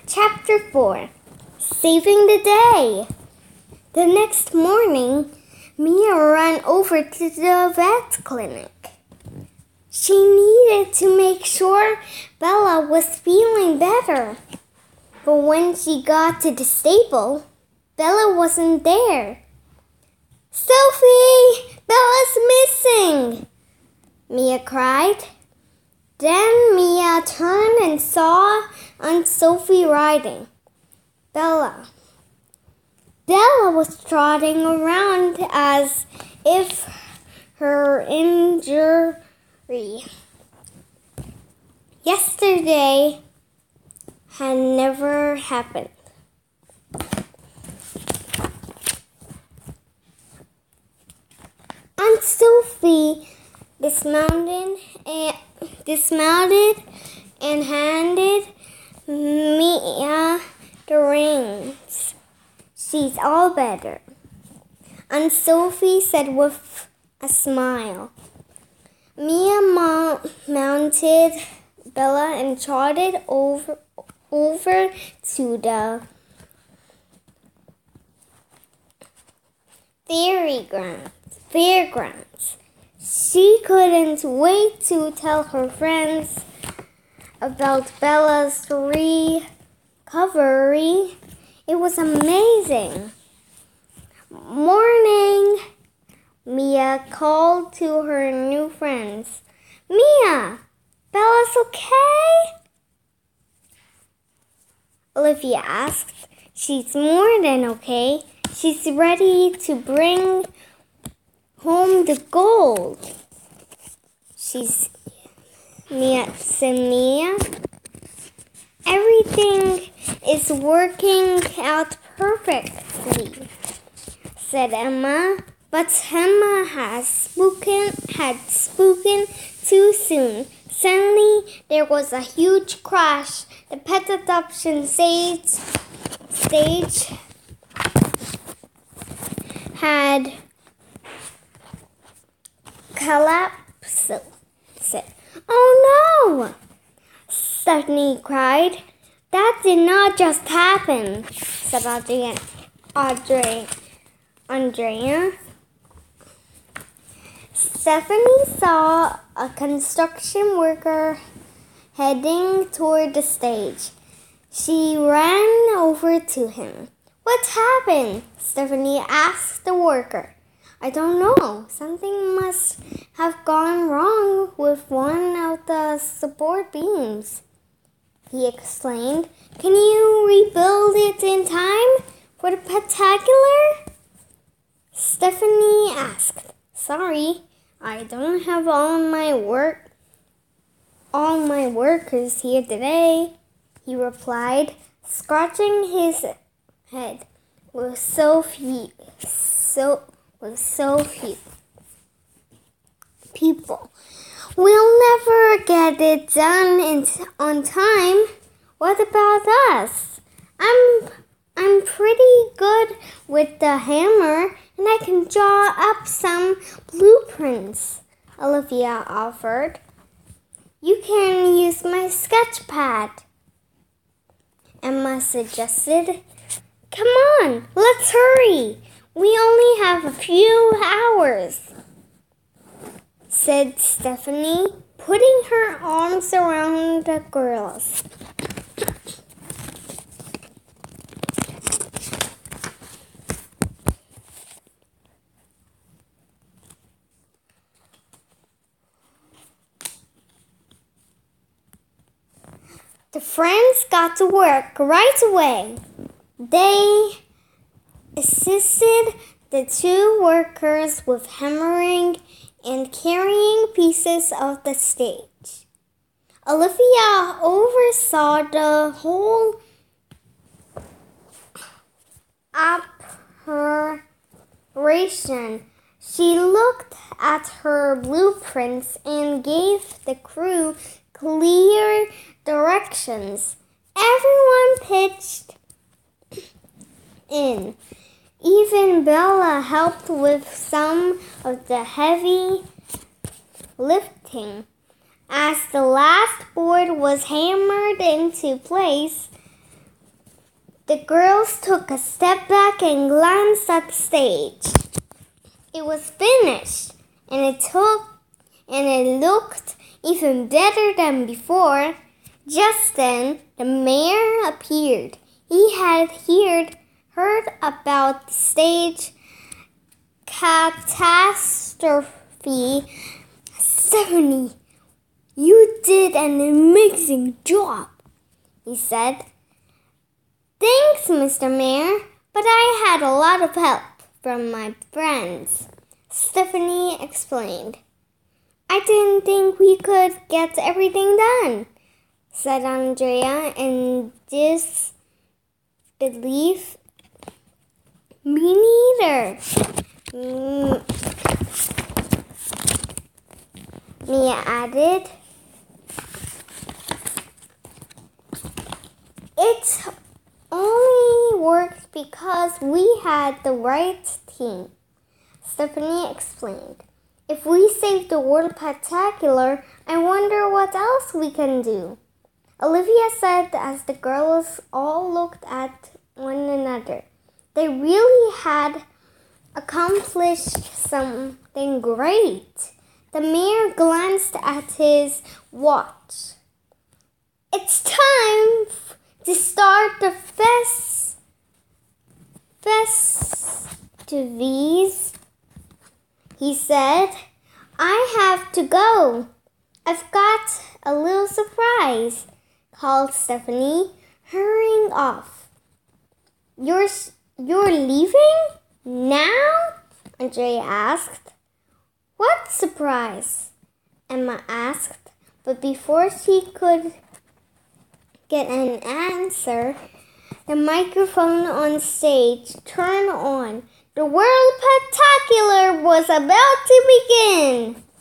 Chapter 4 Saving the Day. The next morning, Mia ran over to the vet clinic. She needed to make sure Bella was feeling better. But when she got to the stable, Bella wasn't there. "Sophie! Bella's missing!" Mia cried. Then Mia turned and saw Aunt Sophie riding Bella. Bella was trotting around as if her injury yesterday had never happened. Aunt Sophie dismounted and handed Mia the reins. "She's all better," Aunt Sophie said with a smile. Mia mounted Bella and trotted over to the fairgrounds. She couldn't wait to tell her friends about Bella's recovery. It was amazing. "Morning," Mia called to her new friends. "Mia, Bella's okay?" Olivia asked. "She's more than okay. She's ready to bring home the gold." Said Mia. "Everything is working out perfectly," said Emma. But Emma had spoken too soon. Suddenly, there was a huge crash. The pet adoption stage had collapsed. "Oh no!" Stephanie cried. "That did not just happen," said Andrea. Stephanie saw a construction worker heading toward the stage. She ran over to him. "What happened?" Stephanie asked the worker. "I don't know. Something must have gone wrong with one of the support beams," he explained. "Can you rebuild it in time for the spectacular?" Stephanie asked. "Sorry, I don't have all my workers here today," he replied, scratching his head. With so few people. "We'll never get it done on time. What about us? I'm pretty good with the hammer, and I can draw up some blueprints," Olivia offered. "You can use my sketch pad," Emma suggested. "Come on, let's hurry. We only have a few hours," said Stephanie, putting her arms around the girls. The friends got to work right away. They assisted the two workers with hammering and carrying pieces of the stage. Olivia oversaw the whole operation. She looked at her blueprints and gave the crew clear directions. Everyone pitched in. Even Bella helped with some of the heavy lifting. As the last board was hammered into place, The girls took a step back and glanced at the stage. It was finished, and it looked even better than before. Just then, the mayor appeared. He had heard about the stage catastrophe. Stephanie, you did an amazing job, he said. Thanks, Mr. Mayor, but I had a lot of help from my friends, Stephanie explained. I didn't think we could get everything done, said Andrea in disbelief. Me neither, Mia added. It only worked because we had the right team, Stephanie explained. If we save the world spectacular, I wonder what else we can do, Olivia said as the girls all looked at one another. They really had accomplished something great. The mayor glanced at his watch. It's time to start the festivities, he said. I have to go. I've got a little surprise, called Stephanie, hurrying off. You're leaving? Now? Andrea asked. What surprise? Emma asked, but before she could get an answer, the microphone on stage turned on. The World Spectacular was about to begin.